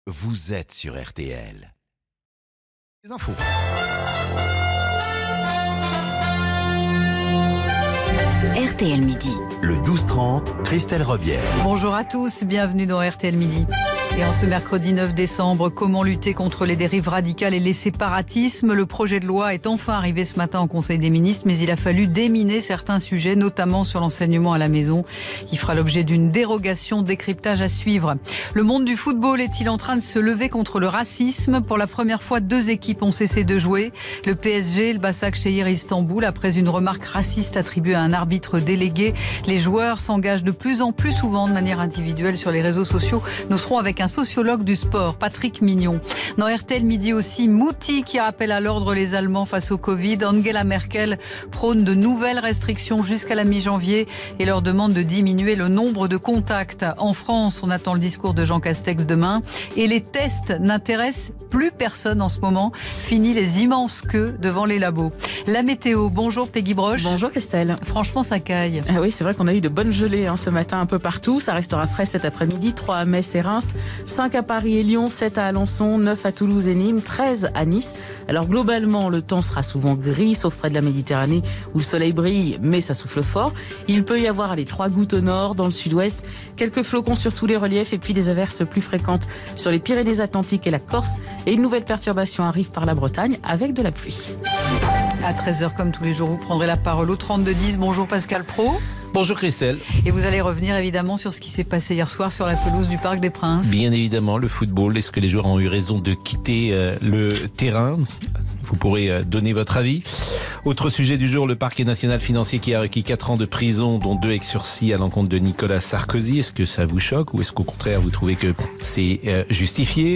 vous êtes sur RTL. Les infos. RTL Midi. Le 12-30, Christelle Rebière. Bonjour à tous, bienvenue dans RTL Midi. Et en ce mercredi 9 décembre, comment lutter contre les dérives radicales et les séparatismes ? Le projet de loi est enfin arrivé ce matin au Conseil des ministres, mais il a fallu déminer certains sujets, notamment sur l'enseignement à la maison. Il fera l'objet d'une dérogation, décryptage à suivre. Le monde du football est-il en train de se lever contre le racisme ? Pour la première fois, 2 équipes ont cessé de jouer. Le PSG et le Başakşehir Istanbul, après une remarque raciste attribuée à un arbitre délégué. Les joueurs s'engagent de plus en plus souvent de manière individuelle sur les réseaux sociaux. Nous serons avec un sociologue du sport, Patrick Mignon. Dans RTL Midi aussi, Mouti qui rappelle à l'ordre les Allemands face au Covid. Angela Merkel prône de nouvelles restrictions jusqu'à la mi-janvier et leur demande de diminuer le nombre de contacts. En France, on attend le discours de Jean Castex demain. Et les tests n'intéressent plus personne en ce moment. Fini les immenses queues devant les labos. La météo, bonjour Peggy Broche. Bonjour Christelle. Franchement, ça caille. Ah oui, c'est vrai qu'on a eu de bonnes gelées ce matin un peu partout. Ça restera frais cet après-midi. 3 à Metz et Reims, 5 à Paris et Lyon, 7 à Alençon, 9 à Toulouse et Nîmes, 13 à Nice. Alors globalement, le temps sera souvent gris, sauf près de la Méditerranée où le soleil brille, mais ça souffle fort. Il peut y avoir 3 gouttes au nord, dans le sud-ouest, quelques flocons sur tous les reliefs et puis des averses plus fréquentes sur les Pyrénées-Atlantiques et la Corse. Et une nouvelle perturbation arrive par la Bretagne avec de la pluie. À 13h, comme tous les jours, vous prendrez la parole au 32-10. Bonjour Pascal Praud. Bonjour Christelle. Et vous allez revenir évidemment sur ce qui s'est passé hier soir sur la pelouse du Parc des Princes. Bien évidemment, le football. Est-ce que les joueurs ont eu raison de quitter le terrain ? Vous pourrez donner votre avis. Autre sujet du jour, le parquet national financier qui a requis 4 ans de prison, dont 2 avec sursis à l'encontre de Nicolas Sarkozy. Est-ce que ça vous choque ou est-ce qu'au contraire vous trouvez que c'est justifié ?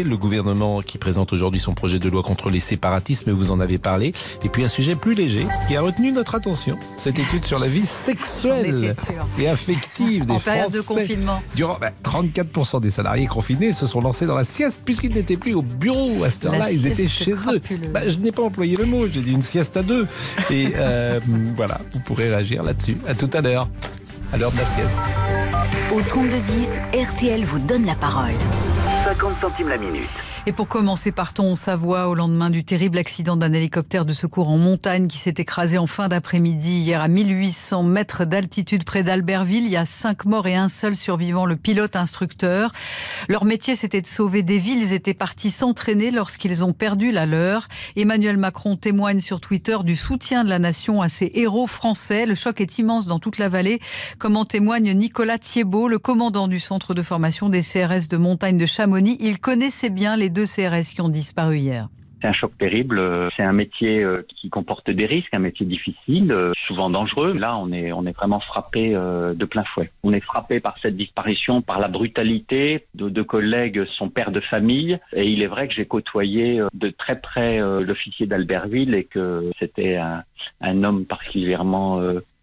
Le gouvernement qui présente aujourd'hui son projet de loi contre les séparatismes, vous en avez parlé. Et puis un sujet plus léger qui a retenu notre attention, cette étude sur la vie sexuelle et affective des Français. En période de confinement. Durant 34% des salariés confinés se sont lancés dans la sieste puisqu'ils n'étaient plus au bureau à cette heure-là, ils étaient chez eux. Je n'ai pas employé le mot, j'ai dit une sieste à 2. Et voilà, vous pourrez réagir là-dessus. À tout à l'heure de la sieste. Au 32-10, RTL vous donne la parole. 50 centimes la minute. Et pour commencer, partons en Savoie au lendemain du terrible accident d'un hélicoptère de secours en montagne qui s'est écrasé en fin d'après-midi hier à 1800 mètres d'altitude près d'Albertville. Il y a 5 morts et un seul survivant, le pilote instructeur. Leur métier, c'était de sauver des vies. Ils étaient partis s'entraîner lorsqu'ils ont perdu la leur. Emmanuel Macron témoigne sur Twitter du soutien de la nation à ces héros français. Le choc est immense dans toute la vallée, comme en témoigne Nicolas Thiebaud, le commandant du centre de formation des CRS de montagne de Chamonix. Il connaissait bien les 2 CRS qui ont disparu hier. C'est un choc terrible, c'est un métier qui comporte des risques, un métier difficile, souvent dangereux. Là, on est vraiment frappé de plein fouet. On est frappé par cette disparition, par la brutalité de 2 collègues, son père de famille. Et il est vrai que j'ai côtoyé de très près l'officier d'Albertville et que c'était un homme particulièrement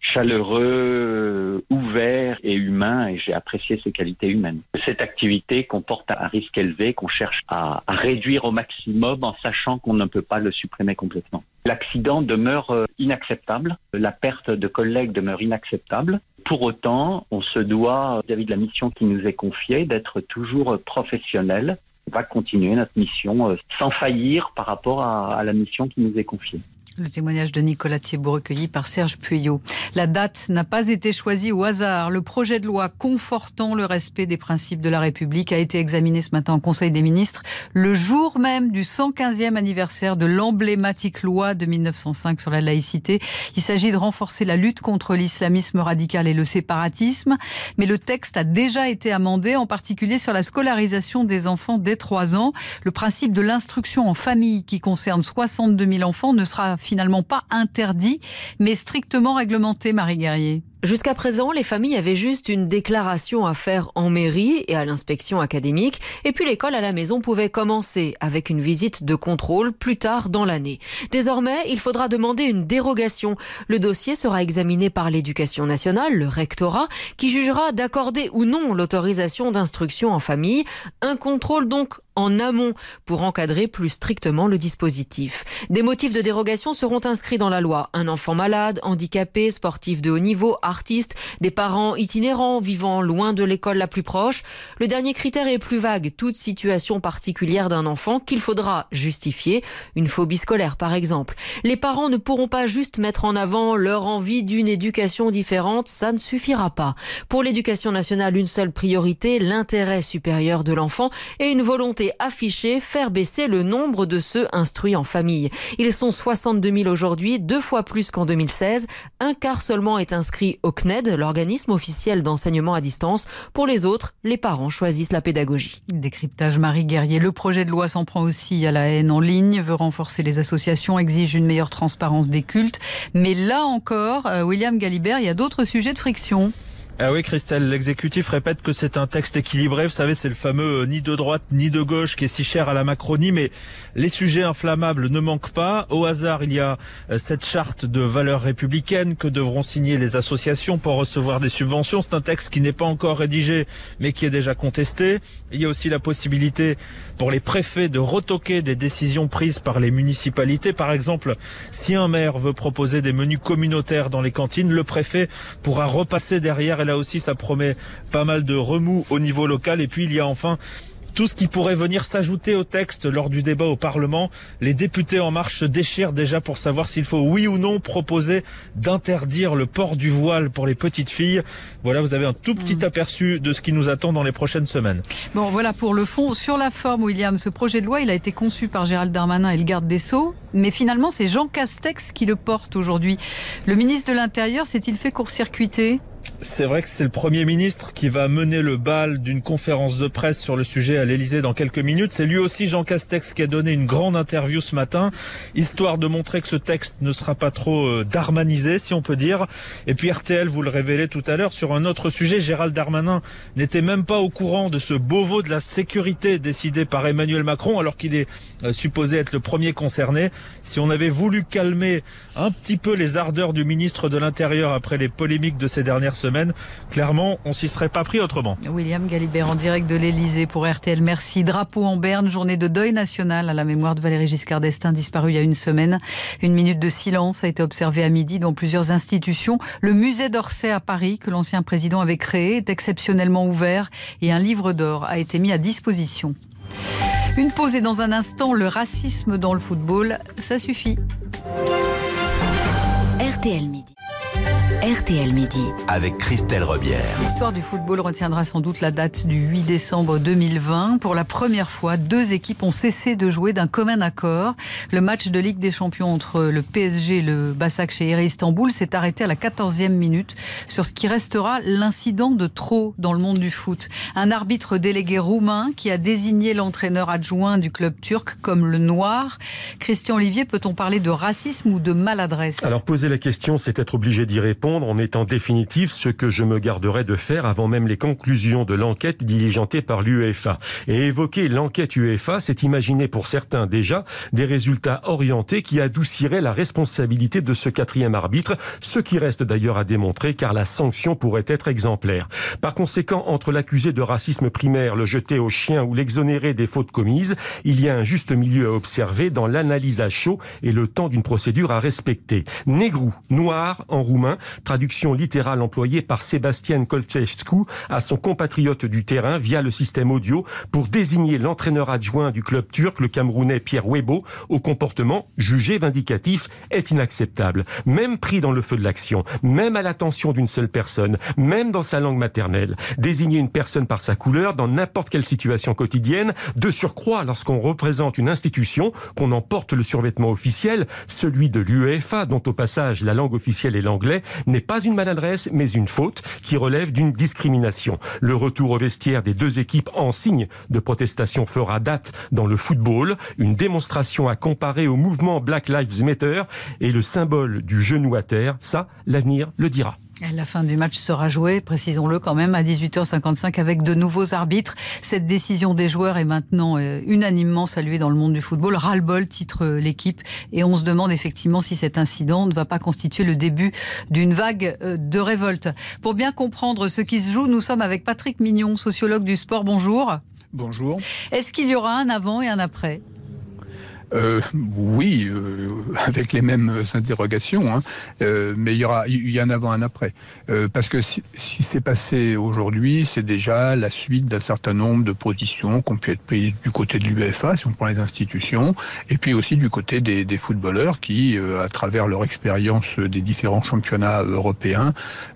chaleureux, ouvert et humain, et j'ai apprécié ses qualités humaines. Cette activité comporte un risque élevé qu'on cherche à réduire au maximum en sachant qu'on ne peut pas le supprimer complètement. L'accident demeure inacceptable, la perte de collègues demeure inacceptable. Pour autant, on se doit, vis-à-vis de la mission qui nous est confiée, d'être toujours professionnel. On va continuer notre mission sans faillir par rapport à la mission qui nous est confiée. Le témoignage de Nicolas Thiebaud recueilli par Serge Pueyo. La date n'a pas été choisie au hasard. Le projet de loi confortant le respect des principes de la République a été examiné ce matin au Conseil des ministres, le jour même du 115e anniversaire de l'emblématique loi de 1905 sur la laïcité. Il s'agit de renforcer la lutte contre l'islamisme radical et le séparatisme. Mais le texte a déjà été amendé, en particulier sur la scolarisation des enfants dès 3 ans. Le principe de l'instruction en famille, qui concerne 62 000 enfants, ne sera finalement pas interdit, mais strictement réglementé, Marie Guerrier. Jusqu'à présent, les familles avaient juste une déclaration à faire en mairie et à l'inspection académique. Et puis l'école à la maison pouvait commencer avec une visite de contrôle plus tard dans l'année. Désormais, il faudra demander une dérogation. Le dossier sera examiné par l'Éducation nationale, le rectorat, qui jugera d'accorder ou non l'autorisation d'instruction en famille. Un contrôle donc en amont pour encadrer plus strictement le dispositif. Des motifs de dérogation seront inscrits dans la loi. Un enfant malade, handicapé, sportif de haut niveau, artistes, des parents itinérants vivant loin de l'école la plus proche. Le dernier critère est plus vague, toute situation particulière d'un enfant qu'il faudra justifier, une phobie scolaire par exemple. Les parents ne pourront pas juste mettre en avant leur envie d'une éducation différente, ça ne suffira pas. Pour l'éducation nationale, une seule priorité, l'intérêt supérieur de l'enfant et une volonté affichée, faire baisser le nombre de ceux instruits en famille. Ils sont 62 000 aujourd'hui, 2 fois plus qu'en 2016. Un quart seulement est inscrit au CNED, l'organisme officiel d'enseignement à distance. Pour les autres, les parents choisissent la pédagogie. Décryptage Marie Guerrier. Le projet de loi s'en prend aussi à la haine en ligne, veut renforcer les associations, exige une meilleure transparence des cultes. Mais là encore, William Galibert, il y a d'autres sujets de friction. Ah oui, Christelle, l'exécutif répète que c'est un texte équilibré. Vous savez, c'est le fameux ni de droite ni de gauche qui est si cher à la Macronie, mais les sujets inflammables ne manquent pas. Au hasard, il y a cette charte de valeurs républicaines que devront signer les associations pour recevoir des subventions. C'est un texte qui n'est pas encore rédigé, mais qui est déjà contesté. Il y a aussi la possibilité pour les préfets de retoquer des décisions prises par les municipalités. Par exemple, si un maire veut proposer des menus communautaires dans les cantines, le préfet pourra repasser derrière. Et là aussi, ça promet pas mal de remous au niveau local. Et puis, il y a enfin tout ce qui pourrait venir s'ajouter au texte lors du débat au Parlement. Les députés En Marche se déchirent déjà pour savoir s'il faut, oui ou non, proposer d'interdire le port du voile pour les petites filles. Voilà, vous avez un tout petit aperçu de ce qui nous attend dans les prochaines semaines. Bon, voilà pour le fond. Sur la forme, William, ce projet de loi, il a été conçu par Gérald Darmanin et le garde des Sceaux. Mais finalement, c'est Jean Castex qui le porte aujourd'hui. Le ministre de l'Intérieur s'est-il fait court-circuiter ? C'est vrai que c'est le Premier ministre qui va mener le bal d'une conférence de presse sur le sujet à l'Élysée dans quelques minutes. C'est lui aussi, Jean Castex, qui a donné une grande interview ce matin, histoire de montrer que ce texte ne sera pas trop darmanisé, si on peut dire. Et puis RTL, vous le révélez tout à l'heure, sur un autre sujet, Gérald Darmanin n'était même pas au courant de ce Beauvau de la sécurité décidé par Emmanuel Macron, alors qu'il est supposé être le premier concerné. Si on avait voulu calmer un petit peu les ardeurs du ministre de l'Intérieur après les polémiques de ces dernières semaine, clairement, on s'y serait pas pris autrement. William Galibert en direct de l'Elysée pour RTL. Merci. Drapeau en berne, journée de deuil national à la mémoire de Valéry Giscard d'Estaing, disparu il y a une semaine. Une minute de silence a été observée à midi dans plusieurs institutions. Le musée d'Orsay à Paris, que l'ancien président avait créé, est exceptionnellement ouvert et un livre d'or a été mis à disposition. Une pause et dans un instant, le racisme dans le football, ça suffit. RTL Midi. RTL Midi. Avec Christelle Rebière. L'histoire du football retiendra sans doute la date du 8 décembre 2020. Pour la première fois, 2 équipes ont cessé de jouer d'un commun accord. Le match de Ligue des Champions entre le PSG et le Başakşehir Istanbul s'est arrêté à la 14e minute sur ce qui restera l'incident de trop dans le monde du foot. Un arbitre délégué roumain qui a désigné l'entraîneur adjoint du club turc comme le noir. Christian Olivier, peut-on parler de racisme ou de maladresse ? Alors poser la question, c'est être obligé d'y répondre en étant définitif, ce que je me garderai de faire avant même les conclusions de l'enquête diligentée par l'UEFA. Et évoquer l'enquête UEFA, c'est imaginer pour certains déjà des résultats orientés qui adouciraient la responsabilité de ce 4e arbitre, ce qui reste d'ailleurs à démontrer car la sanction pourrait être exemplaire. Par conséquent, entre l'accusé de racisme primaire, le jeter au chien ou l'exonérer des fautes commises, il y a un juste milieu à observer dans l'analyse à chaud et le temps d'une procédure à respecter. Negru, noir en roumain, traduction littérale employée par Sébastien Colcescu à son compatriote du terrain via le système audio pour désigner l'entraîneur adjoint du club turc, le Camerounais Pierre Webo, au comportement jugé vindicatif est inacceptable. Même pris dans le feu de l'action, même à l'attention d'une seule personne, même dans sa langue maternelle. Désigner une personne par sa couleur dans n'importe quelle situation quotidienne, de surcroît lorsqu'on représente une institution, qu'on en porte le survêtement officiel, celui de l'UEFA, dont au passage la langue officielle est l'anglais, n'est pas une maladresse, mais une faute qui relève d'une discrimination. Le retour au vestiaire des 2 équipes en signe de protestation fera date dans le football, une démonstration à comparer au mouvement Black Lives Matter et le symbole du genou à terre, ça, l'avenir le dira. La fin du match sera jouée, précisons-le quand même, à 18h55 avec de nouveaux arbitres. Cette décision des joueurs est maintenant unanimement saluée dans le monde du football. Ras-le-bol, titre l'équipe. Et on se demande effectivement si cet incident ne va pas constituer le début d'une vague de révolte. Pour bien comprendre ce qui se joue, nous sommes avec Patrick Mignon, sociologue du sport. Bonjour. Bonjour. Est-ce qu'il y aura un avant et un après ? Oui, avec les mêmes interrogations, hein. Mais il y a un avant, un après. Parce que si c'est passé aujourd'hui, c'est déjà la suite d'un certain nombre de positions qui ont pu être prises du côté de l'UEFA, si on prend les institutions, et puis aussi du côté des footballeurs qui, à travers leur expérience des différents championnats européens,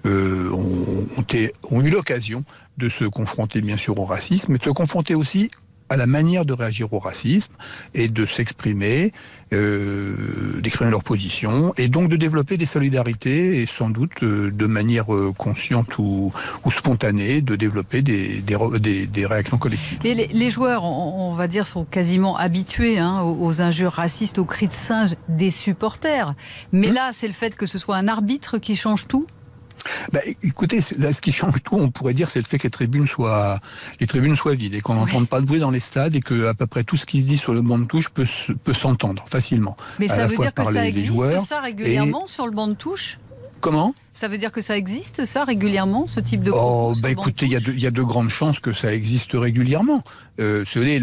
ont eu l'occasion de se confronter bien sûr au racisme, mais de se confronter aussi à la manière de réagir au racisme et de s'exprimer, d'exprimer leur position et donc de développer des solidarités et sans doute de manière consciente ou spontanée de développer des réactions collectives. Et les joueurs, on va dire, sont quasiment habitués aux injures racistes, aux cris de singe des supporters. Mais là, c'est le fait que ce soit un arbitre qui change tout ? Écoutez, là, ce qui change tout, on pourrait dire, c'est le fait que les tribunes soient vides et qu'on n'entende pas de bruit dans les stades et que à peu près tout ce qui se dit sur le banc de touche peut s'entendre facilement. Mais ça veut dire que ça existe ça régulièrement sur le banc de touche ? Comment ? Ça veut dire que ça existe, ça, régulièrement, ce type de propos sur le banc de touche ? Écoutez, il y a de grandes chances que ça existe régulièrement. Mais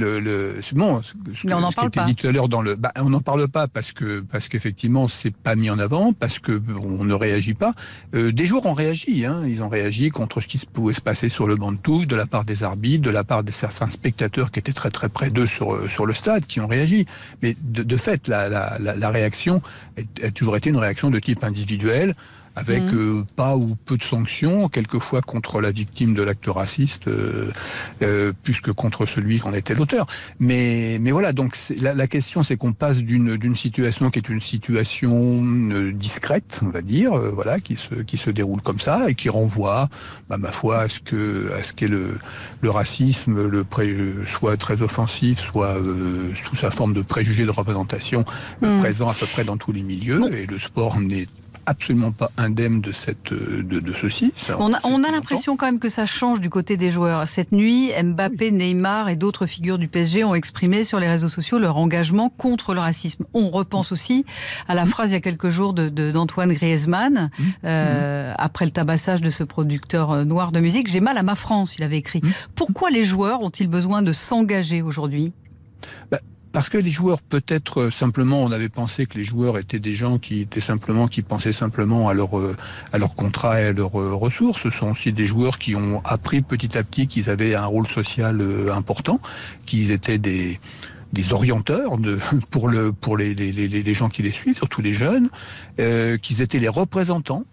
on n'en parle pas. Dit tout à l'heure on n'en parle pas parce qu'effectivement, c'est pas mis en avant, parce que on ne réagit pas. Des joueurs ont réagi, hein. Ils ont réagi contre ce qui pouvait se passer sur le banc de touche, de la part des arbitres, de la part de certains spectateurs qui étaient très très près d'eux sur le stade, qui ont réagi. Mais de fait, la réaction a toujours été une réaction de type individuel, avec pas ou peu de sanctions, quelquefois contre la victime de l'acte raciste, plus que contre celui qu'en était l'auteur. Mais voilà, donc la question, c'est qu'on passe d'une situation qui est une situation discrète, on va dire, voilà, qui se déroule comme ça et qui renvoie, ma foi, à ce qu'est le racisme, soit très offensif, soit sous sa forme de préjugé de représentation, présent à peu près dans tous les milieux, et le sport n'est absolument pas indemne de ceci. On a l'impression quand même que ça change du côté des joueurs. Cette nuit, Mbappé, Neymar et d'autres figures du PSG ont exprimé sur les réseaux sociaux leur engagement contre le racisme. On repense aussi à la phrase il y a quelques jours d'Antoine Griezmann, après le tabassage de ce producteur noir de musique. « J'ai mal à ma France », il avait écrit. Pourquoi les joueurs ont-ils besoin de s'engager aujourd'hui ? Parce que les joueurs, peut-être simplement, on avait pensé que les joueurs étaient des gens qui pensaient simplement à leur contrat et à leurs ressources. Ce sont aussi des joueurs qui ont appris petit à petit qu'ils avaient un rôle social important, qu'ils étaient des orienteurs pour les gens qui les suivent, surtout les jeunes, qu'ils étaient les représentants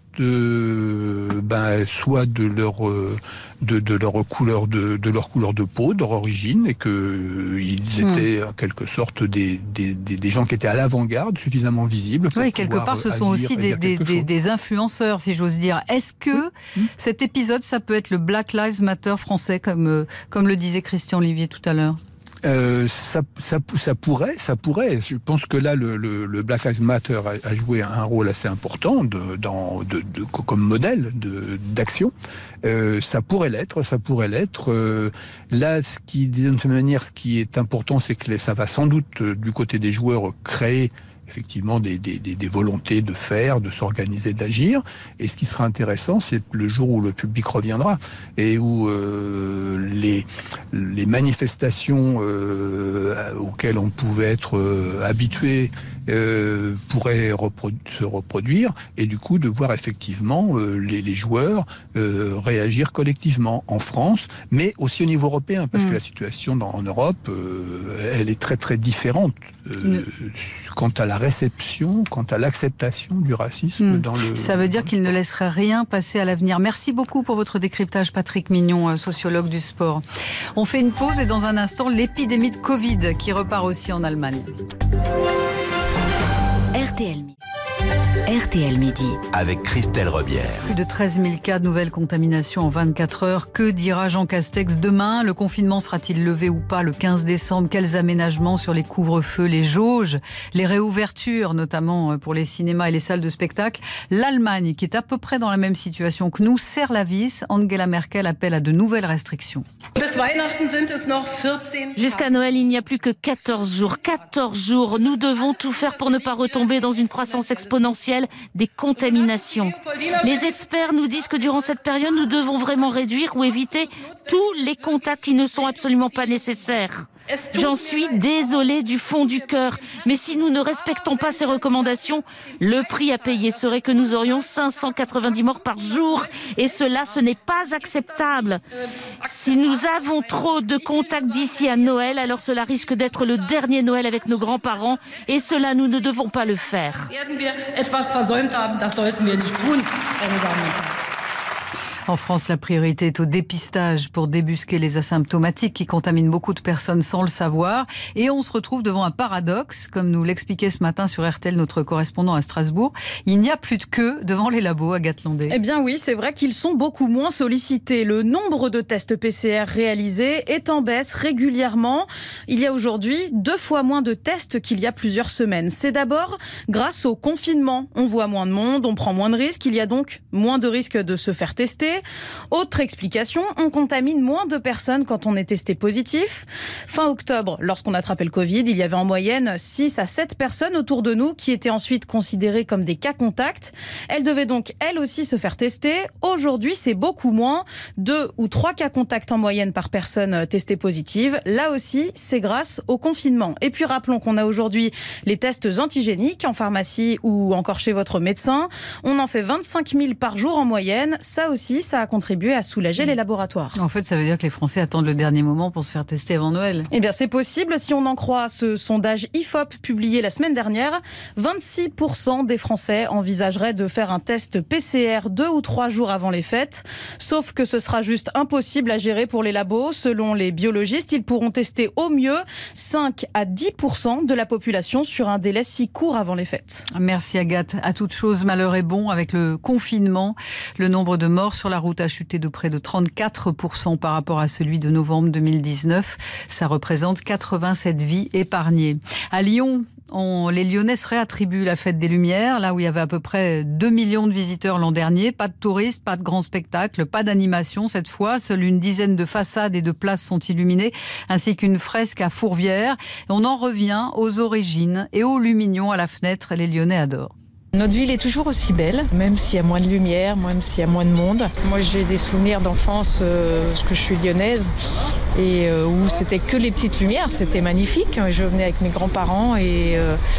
soit de leur couleur de peau, de leur origine, et qu'ils étaient en quelque sorte des gens qui étaient à l'avant-garde, suffisamment visibles. Oui, quelque part, ce sont aussi des influenceurs, si j'ose dire. Est-ce que cet épisode, ça peut être le Black Lives Matter français, comme le disait Christian Olivier tout à l'heure ? Ça pourrait. Je pense que là, le Black Lives Matter a joué un rôle assez important comme modèle d'action. Ça pourrait l'être. Là, d'une certaine manière, ce qui est important, c'est que ça va sans doute, du côté des joueurs, créer effectivement des volontés de faire, de s'organiser, d'agir. Et ce qui sera intéressant, c'est le jour où le public reviendra et où les manifestations auxquelles on pouvait être habitué pourraient se reproduire, et du coup de voir effectivement les joueurs réagir collectivement en France, mais aussi au niveau européen, parce que la situation en Europe, elle est très très différente quant à la réception, quant à l'acceptation du racisme dans le... Ça veut dire qu'il ne laisserait rien passer à l'avenir. Merci beaucoup pour votre décryptage, Patrick Mignon, sociologue du sport. On fait une pause et dans un instant, l'épidémie de Covid qui repart aussi en Allemagne. RTL Midi. Avec Christelle Rebière. Plus de 13 000 cas de nouvelles contaminations en 24 heures. Que dira Jean Castex demain ? Le confinement sera-t-il levé ou pas le 15 décembre ? Quels aménagements sur les couvre-feux, les jauges, les réouvertures, notamment pour les cinémas et les salles de spectacle ? L'Allemagne, qui est à peu près dans la même situation que nous, serre la vis. Angela Merkel appelle à de nouvelles restrictions. Jusqu'à Noël, il n'y a plus que 14 jours. 14 jours. Nous devons tout faire pour ne pas retomber dans une croissance exponentielle des contaminations. Les experts nous disent que durant cette période, nous devons vraiment réduire ou éviter tous les contacts qui ne sont absolument pas nécessaires. J'en suis désolée du fond du cœur, mais si nous ne respectons pas ces recommandations, le prix à payer serait que nous aurions 590 morts par jour, et cela, ce n'est pas acceptable. Si nous avons trop de contacts d'ici à Noël, alors cela risque d'être le dernier Noël avec nos grands-parents, et cela, nous ne devons pas le faire. En France, la priorité est au dépistage pour débusquer les asymptomatiques qui contaminent beaucoup de personnes sans le savoir. Et on se retrouve devant un paradoxe, comme nous l'expliquait ce matin sur RTL notre correspondant à Strasbourg. Il n'y a plus de queue devant les labos, Agathe Landé. Eh bien oui, c'est vrai qu'ils sont beaucoup moins sollicités. Le nombre de tests PCR réalisés est en baisse régulièrement. Il y a aujourd'hui 2 fois moins de tests qu'il y a plusieurs semaines. C'est d'abord grâce au confinement. On voit moins de monde, on prend moins de risques. Il y a donc moins de risques de se faire tester. Autre explication, on contamine moins de personnes quand on est testé positif. Fin octobre, lorsqu'on attrapait le Covid, il y avait en moyenne 6 à 7 personnes autour de nous qui étaient ensuite considérées comme des cas contacts. Elles devaient donc, elles aussi, se faire tester. Aujourd'hui, c'est beaucoup moins. 2 ou 3 cas contacts en moyenne par personne testée positive. Là aussi, c'est grâce au confinement. Et puis, rappelons qu'on a aujourd'hui les tests antigéniques en pharmacie ou encore chez votre médecin. On en fait 25 000 par jour en moyenne. Ça aussi, ça a contribué à soulager les laboratoires. En fait, ça veut dire que les Français attendent le dernier moment pour se faire tester avant Noël. Eh bien, c'est possible si on en croit ce sondage IFOP publié la semaine dernière. 26% des Français envisageraient de faire un test PCR 2 ou 3 jours avant les fêtes. Sauf que ce sera juste impossible à gérer pour les labos. Selon les biologistes, ils pourront tester au mieux 5 à 10% de la population sur un délai si court avant les fêtes. Merci Agathe. À toute chose, malheur est bon. Avec le confinement, le nombre de morts sur la route a chuté de près de 34% par rapport à celui de novembre 2019. Ça représente 87 vies épargnées. À Lyon, les Lyonnais se réattribuent la fête des Lumières, là où il y avait à peu près 2 millions de visiteurs l'an dernier. Pas de touristes, pas de grands spectacles, pas d'animation cette fois. Seule une dizaine de façades et de places sont illuminées, ainsi qu'une fresque à Fourvière. Et on en revient aux origines et aux lumignons à la fenêtre. Les Lyonnais adorent. Notre ville est toujours aussi belle, même s'il y a moins de lumière, même s'il y a moins de monde. Moi, j'ai des souvenirs d'enfance, parce que je suis lyonnaise, et où c'était que les petites lumières. C'était magnifique. Je venais avec mes grands-parents et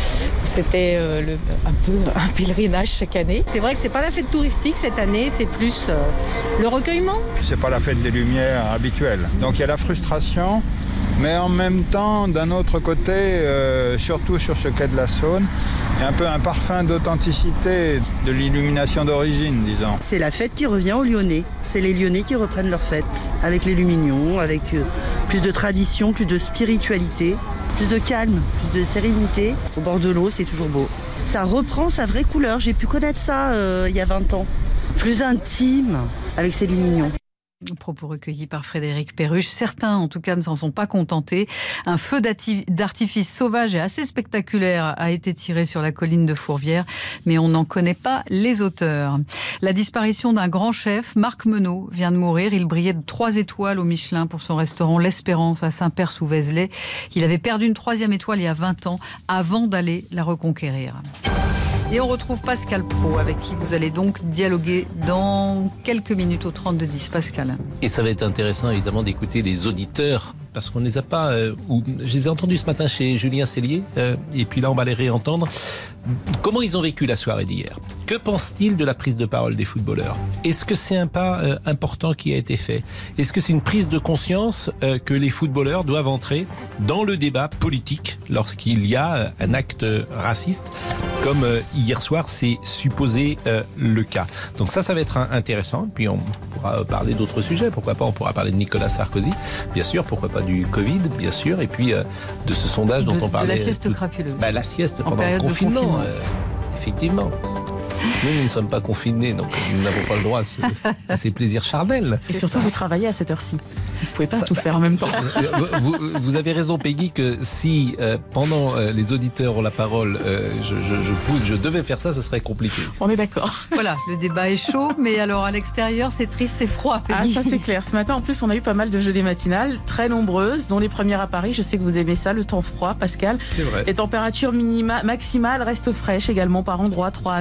c'était un peu un pèlerinage chaque année. C'est vrai que c'est pas la fête touristique cette année, c'est plus le recueillement. C'est pas la fête des lumières habituelle. Donc il y a la frustration. Mais en même temps, d'un autre côté, surtout sur ce quai de la Saône, il y a un peu un parfum d'authenticité de l'illumination d'origine, disons. C'est la fête qui revient aux Lyonnais. C'est les Lyonnais qui reprennent leur fête, avec les lumignons, avec plus de tradition, plus de spiritualité, plus de calme, plus de sérénité. Au bord de l'eau, c'est toujours beau. Ça reprend sa vraie couleur. J'ai pu connaître ça il y a 20 ans. Plus intime, avec ces lumignons. Propos recueillis par Frédéric Perruche. Certains, en tout cas, ne s'en sont pas contentés. Un feu d'artifice sauvage et assez spectaculaire a été tiré sur la colline de Fourvière, mais on n'en connaît pas les auteurs. La disparition d'un grand chef, Marc Menot, vient de mourir. Il brillait de 3 étoiles au Michelin pour son restaurant L'Espérance à Saint-Père-sous-Vézelay. Il avait perdu une 3e étoile il y a 20 ans avant d'aller la reconquérir. Et on retrouve Pascal Praud, avec qui vous allez donc dialoguer dans quelques minutes au 32-10. Pascal. Et ça va être intéressant, évidemment, d'écouter les auditeurs, parce qu'on ne les a pas... je les ai entendus ce matin chez Julien Cellier, et puis là, on va les réentendre. Comment ils ont vécu la soirée d'hier? Que pensent-ils de la prise de parole des footballeurs? Est-ce que c'est un pas important qui a été fait? Est-ce que c'est une prise de conscience que les footballeurs doivent entrer dans le débat politique lorsqu'il y a un acte raciste, comme hier soir c'est supposé le cas? Donc ça va être intéressant. Puis on pourra parler d'autres sujets. Pourquoi pas? On pourra parler de Nicolas Sarkozy, bien sûr. Pourquoi pas du Covid, bien sûr. Et puis de ce sondage dont on parlait. De la sieste crapuleuse. La sieste pendant le confinement. Effectivement. Nous ne sommes pas confinés, donc nous n'avons pas le droit à ces plaisirs charnels. Et surtout, vous travaillez à cette heure-ci. Vous ne pouvez pas tout faire en même temps. Vous avez raison, Peggy, que si pendant les auditeurs ont la parole, je devais faire ça, ce serait compliqué. On est d'accord. Voilà, le débat est chaud, mais alors à l'extérieur, c'est triste et froid, Peggy. Ah, ça c'est clair. Ce matin, en plus, on a eu pas mal de gelées matinales, très nombreuses, dont les premières à Paris. Je sais que vous aimez ça, le temps froid, Pascal. C'est vrai. Les températures maximales restent fraîches également par endroits. 3 à Nancy,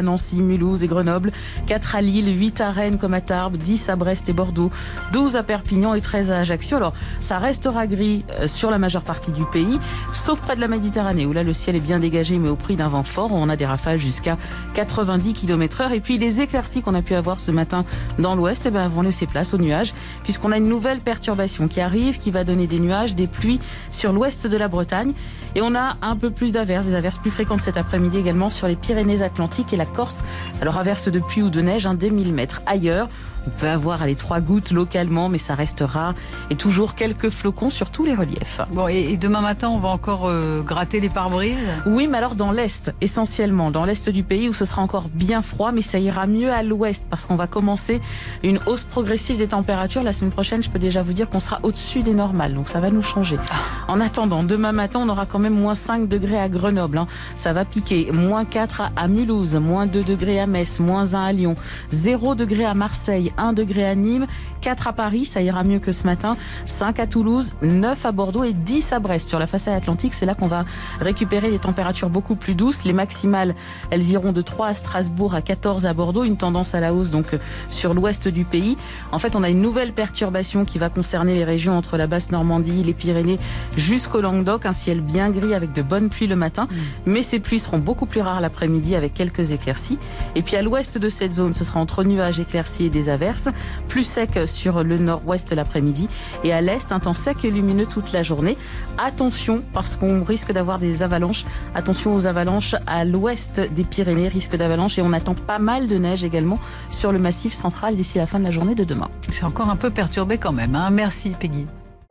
Mulhouse et Grenoble, 4 à Lille, 8 à Rennes comme à Tarbes, 10 à Brest et Bordeaux, 12 à Perpignan et 13 à Ajaccio. Alors, ça restera gris sur la majeure partie du pays, sauf près de la Méditerranée, où là, le ciel est bien dégagé, mais au prix d'un vent fort. On a des rafales jusqu'à 90 km/h. Et puis, les éclaircies qu'on a pu avoir ce matin dans l'ouest, vont laisser place aux nuages, puisqu'on a une nouvelle perturbation qui arrive, qui va donner des nuages, des pluies sur l'ouest de la Bretagne. Et on a un peu plus d'averses, des averses plus fréquentes cet après-midi également sur les Pyrénées-Atlantiques et la Corse. Alors, averses de pluie ou de neige, des 1000 mètres. Ailleurs, on peut avoir 3 gouttes localement, mais ça reste rare. Et toujours quelques flocons sur tous les reliefs. Bon, et demain matin, on va encore gratter les pare-brises ? Oui, mais alors dans l'est, essentiellement. Dans l'est du pays où ce sera encore bien froid, mais ça ira mieux à l'ouest parce qu'on va commencer une hausse progressive des températures. La semaine prochaine, je peux déjà vous dire qu'on sera au-dessus des normales. Donc ça va nous changer. En attendant, demain matin, on aura quand même moins 5 degrés à Grenoble. Ça va piquer. Moins 4 à Mulhouse, moins 2 degrés à Metz, moins 1 à Lyon, 0 degré à Marseille, 1 degré à Nîmes, 4 à Paris, ça ira mieux que ce matin, 5 à Toulouse, 9 à Bordeaux et 10 à Brest. Sur la façade atlantique, c'est là qu'on va récupérer des températures beaucoup plus douces. Les maximales, elles iront de 3 à Strasbourg à 14 à Bordeaux, une tendance à la hausse donc sur l'ouest du pays. En fait, on a une nouvelle perturbation qui va concerner les régions entre la Basse-Normandie, les Pyrénées jusqu'au Languedoc, un ciel bien gris avec de bonnes pluies le matin, mais ces pluies seront beaucoup plus rares l'après-midi avec quelques éclaircies. Et puis à l'ouest de cette zone, ce sera entre nuages, éclaircies et des averses, plus sec sur le nord-ouest l'après-midi et à l'est, un temps sec et lumineux toute la journée. Attention parce qu'on risque d'avoir des avalanches. Attention aux avalanches à l'ouest des Pyrénées, risque d'avalanche et on attend pas mal de neige également sur le massif central d'ici la fin de la journée de demain. C'est encore un peu perturbé quand même. Merci Peggy.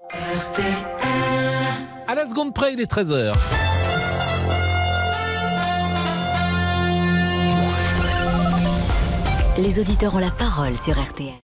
À la seconde près, il est 13h. Les auditeurs ont la parole sur RTL.